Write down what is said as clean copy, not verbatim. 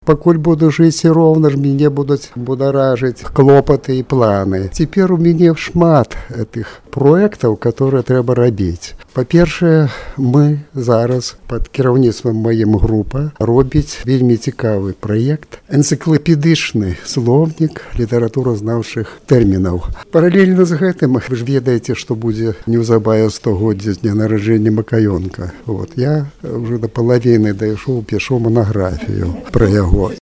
Пакуль буду жыць роўна ж мяне будуць бударажыць клопаты і планы. Цяпер у мяне шмат гэтых проектаў, которые трэба рабіць. Па-першае, мы зараз пад кіраўніцтвам маім група робіць вельмі цікавы праект, энцыклапедычны слоўнік літаратуразнаўчых тэрмінаў. Паралельна з гэтым, вы ж ведаеце, што будзе неўзабаве 100годдзя з дня нараджэння Макаёнка. Я ўжо да палавіны дайшоў, пішу манаграфію пра яго.